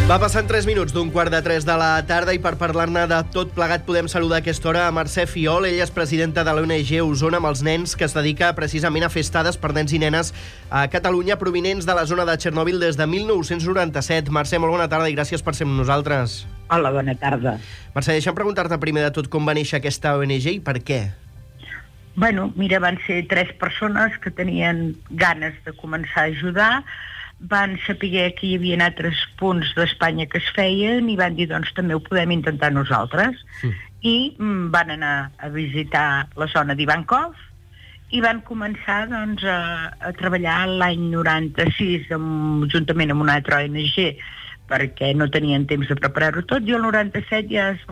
Va passant 3 minuts d'un 2:45 de la tarda i per parlar-ne de tot plegat podem saludar a aquesta hora a Mercè Fiol. Ella és presidenta de l'ONG Osona amb els nens, que es dedica precisament a fer estades per nens i nenes a Catalunya provinents de la zona de Txernòbil des de 1997. Mercè, molt bona tarda i gràcies per ser amb nosaltres. Hola, bona tarda. Mercè, deixa'm preguntar-te primer de tot com va néixer aquesta ONG i per què. Bueno, mira, van ser 3 persones que tenien ganes de començar a ajudar, van saber que hi havia altres punts d'Espanya que es feien i van dir, doncs també ho podem intentar nosaltres. I van anar a visitar la zona d'Ivankov i van començar doncs, a treballar l'any 96 juntament amb una altra ONG perquè no tenien temps de preparar-ho tot, i el 97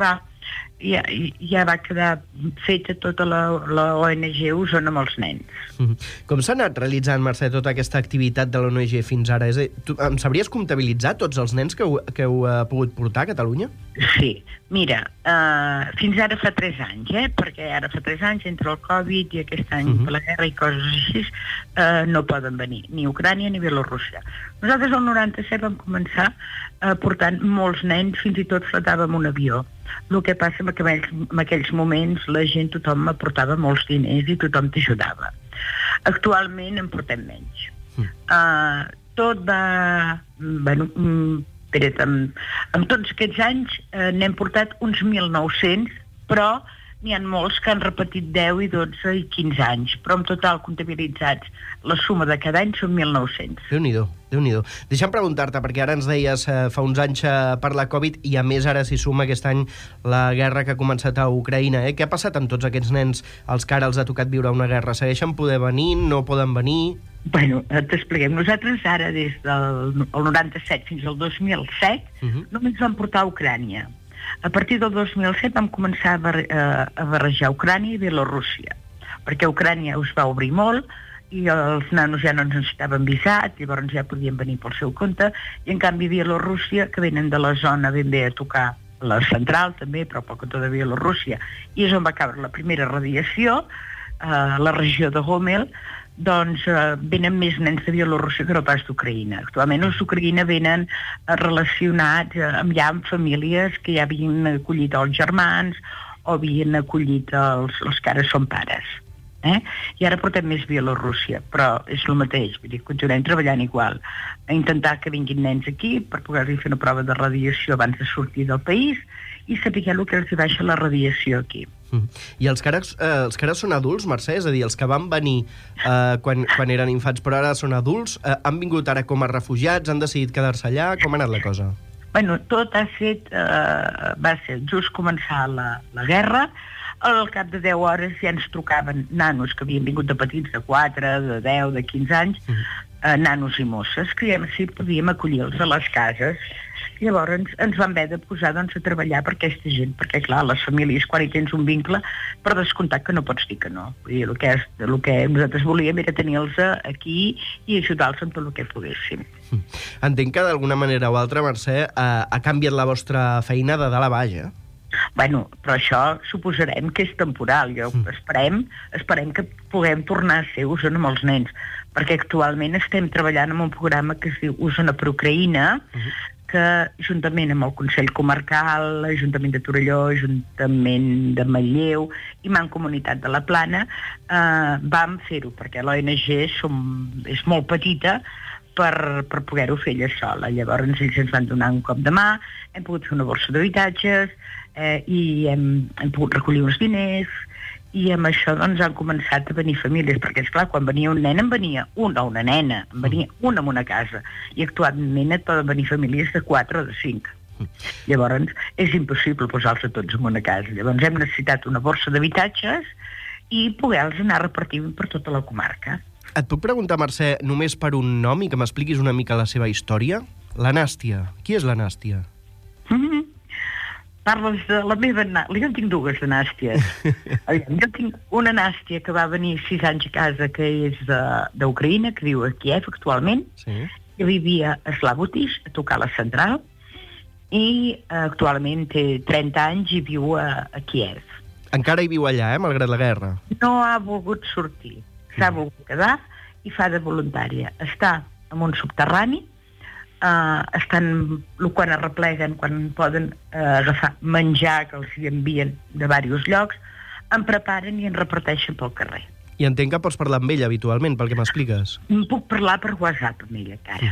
ja va quedar feta tota la ONG Osona amb els nens. Com s'ha anat realitzant, Mercè, tota aquesta activitat de l'ONG fins ara? Em sabries comptabilitzar tots els nens que heu pogut portar a Catalunya? Sí, mira, fins ara fa 3 anys, perquè ara fa 3 anys entre el Covid i aquest any per la guerra i coses així, no poden venir, ni Ucrània ni Bielorússia. Nosaltres el 97 vam començar portant molts nens, fins i tot flotàvem un avió. El que passa és que en aquells moments la gent, tothom aportava molts diners i tothom t'ajudava. Actualment en portem menys. Tot va... Bueno, amb tots aquests anys n'hem portat uns 1.900, però n'hi ha molts que han repetit 10 i 12 i 15 anys, però en total comptabilitzats la suma de cada any són 1.900. Déu-n'hi-do, Déu-n'hi-do. Deixa'm preguntar-te, perquè ara ens deies fa uns anys per la Covid i a més ara s'hi suma aquest any la guerra que ha començat a Ucraïna. Què ha passat amb tots aquests nens als que ara els ha tocat viure una guerra? Segueixen poder venir? No poden venir? Bueno, t'expliquem. Nosaltres ara, des del 97 fins al 2007, només vam portar a Ucrània. A partir del 2007 vam començar a barrejar Ucrània i Bielorússia, perquè Ucrània us va obrir molt i els nanos ja no ens necessitaven visat, llavors ja podien venir pel seu compte, i en canvi Bielorússia, que venen de la zona ben bé a tocar la central també, però poc a tot de Bielorússia, i és on va caure la primera radiació, la regió de Gomel, doncs venen més nens de Bielorússia que no pas d'Ucraïna. Actualment els d'Ucraïna venen relacionats amb famílies que ja havien acollit els germans o havien acollit els que ara són pares. I ara portem més Bielorússia, però és el mateix, vull dir, continuem treballant igual, a intentar que vinguin nens aquí per poder-li fer una prova de radiació abans de sortir del país i saber el que els baixa la radiació aquí. I els que ara són adults, Mercè, és a dir, els que van venir quan eren infants però ara són adults, han vingut ara com a refugiats, han decidit quedar-se allà, com ha anat la cosa? Bueno, tot va ser just començar la guerra. Al cap de 10 hores ja ens trucaven nanos que havien vingut de petits, de 4, de 10, de 15 anys, nanos i mosses, que ja sí podíem acollir-los a les cases. Llavors ens vam haver de posar a treballar per aquesta gent, perquè clar, les famílies quan hi tens un vincle, per descomptat que no pots dir que no. Vull dir, el que nosaltres volíem era tenir-los aquí i ajudar-los en tot el que poguéssim. Entenc que d'alguna manera o altra, Mercè, ha canviat la vostra feina de dalt a baix, Bueno, però això suposarem que és temporal. Esperem que puguem tornar a ser Osona amb els nens, perquè actualment estem treballant en un programa que es diu Osona per Ucraïna, que juntament amb el Consell Comarcal, l'Ajuntament de Torelló, l'Ajuntament de Manlleu i Mancomunitat de la Plana vam fer-ho, perquè l'ONG és molt petita per poder-ho fer ella sola. Llavors ells ens van donar un cop de mà, hem pogut fer una borsa d'habitatges i hem pogut recollir uns diners i amb això doncs han començat a venir famílies, perquè esclar, quan venia un nen en venia un o una nena, en venia un en una casa i actualment et poden venir famílies de 4 o de 5. Llavors és impossible posar-los tots en una casa. Llavors hem necessitat una borsa d'habitatges i poder-los anar repartint per tota la comarca. Et puc preguntar, Mercè, només per un nom i que m'expliquis una mica la seva història? La Nàstia. Qui és la Nàstia? Parles de la meva... Jo en tinc 2 de Nàsties. Jo tinc una Nàstia que va venir 6 anys a casa, que és d'Ucraïna, que viu a Kiev actualment, que vivia a Slavotis, a tocar la central, i actualment té 30 anys i viu a Kiev. Encara hi viu allà, malgrat la guerra? No ha volgut sortir. S'ha volgut quedar i fa de voluntària. Està en un subterrani estan, quan es repleguen, quan poden agafar menjar que els hi envien de diversos llocs, en preparen i en reparteixen pel carrer. I entenc que pots parlar amb ella habitualment, pel que m'expliques. Puc parlar per WhatsApp amb ella, encara.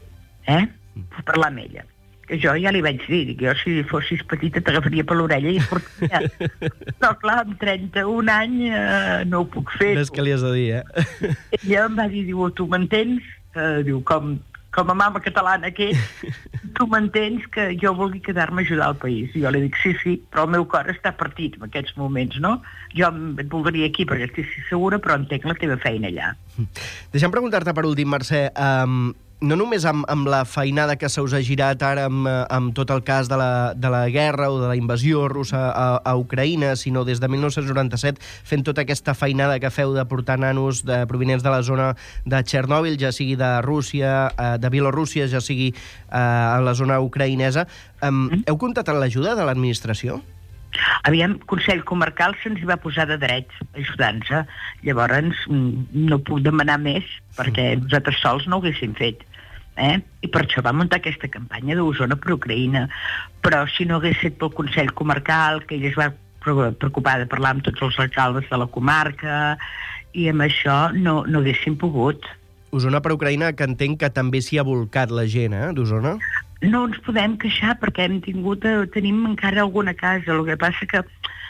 Puc parlar amb ella. Que jo ja li vaig dir, que jo si fossis petita t'agafaria per l'orella i et portaria. Però clar, amb 31 anys no ho puc fer. Ves que li has de dir, Ella em va dir, diu, tu m'entens? Diu, com a mama catalana que és, tu m'entens que jo vulgui quedar-me a ajudar al país? I jo li dic, sí, però el meu cor està partit en aquests moments, no? Jo et voldria aquí perquè estic segura, però entenc la teva feina allà. Deixa'm preguntar-te per últim, Mercè, no només amb la feinada que se us ha girat ara amb tot el cas de la guerra o de la invasió russa a Ucraïna, sinó des de 1997 fent tota aquesta feinada que feu de portar nanos provinents de la zona de Txernòbil, ja sigui de Rússia, de Bielorússia, ja sigui a la zona ucraïnesa. Heu comptat amb l'ajuda de l'administració? Aviam, Consell Comarcal se'ns va posar de drets ajudant-nos. Llavors no puc demanar més perquè nosaltres sols no ho haguéssim fet. I per això va muntar aquesta campanya d'Osona per Ucraïna. Però si no hagués estat pel Consell Comarcal, que ell es va preocupar de parlar amb tots els alcaldes de la comarca, i amb això no haguéssim pogut. Osona per Ucraïna, que entenc que també s'hi ha volcat la gent, d'Osona? No ens podem queixar perquè tenim encara alguna casa. El que passa que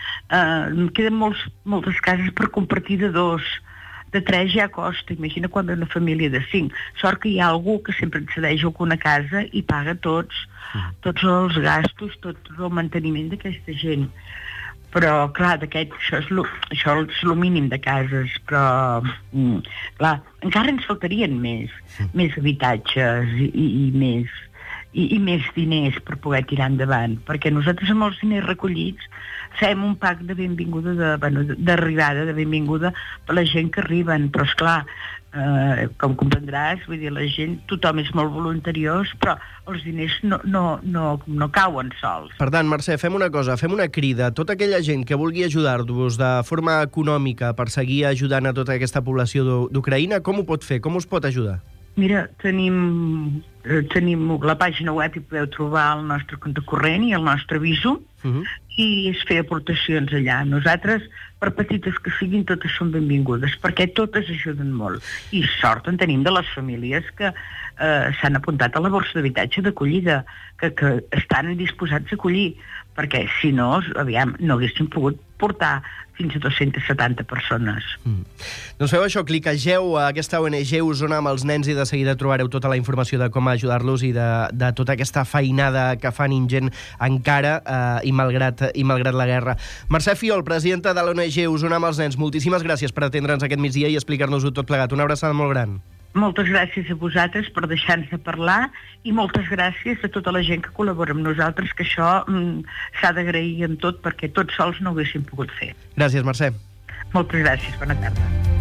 queden moltes cases per compartir de 2. De 3 ja costa. Imagina quan ve una família de 5. Sort que hi ha algú que sempre et cedeix alguna casa i paga tots els gastos, tot el manteniment d'aquesta gent. Però, clar, això és el mínim de cases, però, clar, encara ens faltarien més habitatges i més diners per poder tirar endavant, perquè nosaltres amb els diners recollits fem un pack de benvinguda, d'arribada, de benvinguda per la gent que arriben, però esclar, com comprendràs, vull dir, la gent, tothom és molt voluntariós, però els diners no cauen sols. Per tant, Mercè, fem una cosa, fem una crida. Tota aquella gent que vulgui ajudar-vos de forma econòmica per seguir ajudant a tota aquesta població d'Ucraïna, com ho pot fer? Com us pot ajudar? Mira, tenim la pàgina web i podeu trobar el nostre compte corrent i el nostre aviso i es fer aportacions allà. Nosaltres, per petites que siguin, totes són benvingudes, perquè totes ajuden molt. I sort en tenim de les famílies que s'han apuntat a la borsa d'habitatge d'acollida, que estan disposats a acollir, perquè si no, aviam, no haguéssim pogut portar fins a 270 persones. Doncs feu això, clicageu a aquesta ONG Osona amb els nens i de seguida trobareu tota la informació de com ajudar-los i de tota aquesta feinada que fan ingent encara i malgrat la guerra. Mercè Fiol, presidenta de l'ONG Osona amb els nens, moltíssimes gràcies per atendre'ns aquest migdia i explicar-nos-ho tot plegat. Una abraçada molt gran. Moltes gràcies a vosaltres per deixar-nos de parlar i moltes gràcies a tota la gent que col·labora amb nosaltres, que això s'ha d'agrair amb tot perquè tots sols no ho haguéssim pogut fer. Gràcies, Mercè. Moltes gràcies, bona tarda.